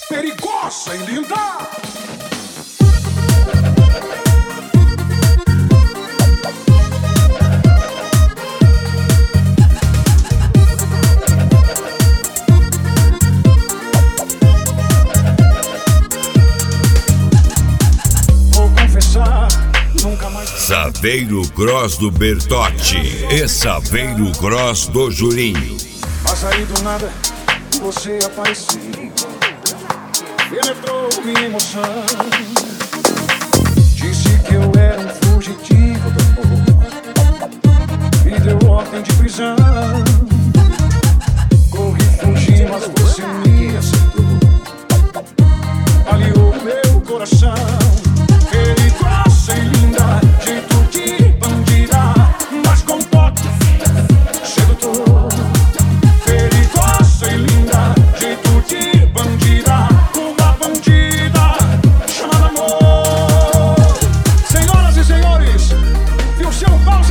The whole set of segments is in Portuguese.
perigosa e linda. Vou confessar, nunca mais. Saveiro Gross do Bertotti e Saveiro Gross do Julinho. Mas aí do nada você apareceu, penetrou minha emoção. Disse que eu era um fugitivo do amor, me deu ordem de prisão. Corri, fugi, mas você me aceitou, aliou meu coração. Perigosa e linda, jeito de bandida, mas com toque sedutor. Perigosa e linda, jeito de bandida, uma bandida chamada amor. Senhoras e senhores, e o seu pause.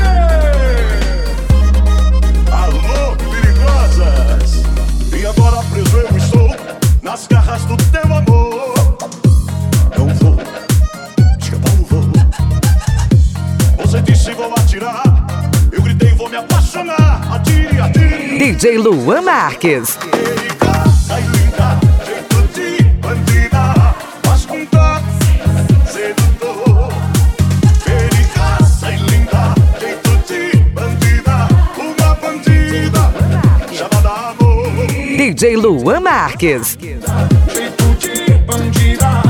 Alô, perigosas! E agora preso eu estou nas garras do teu amor. Não vou escapar, não vou. Você disse vou atirar, eu gritei vou me apaixonar. Atire, atire. DJ Luan Marques. Perigosa e linda, jeito de bandida, mas com toque sedutor. Perigosa e linda, jeito de bandida, uma bandida chamada amor. DJ Luan Marques. Jeito de bandida,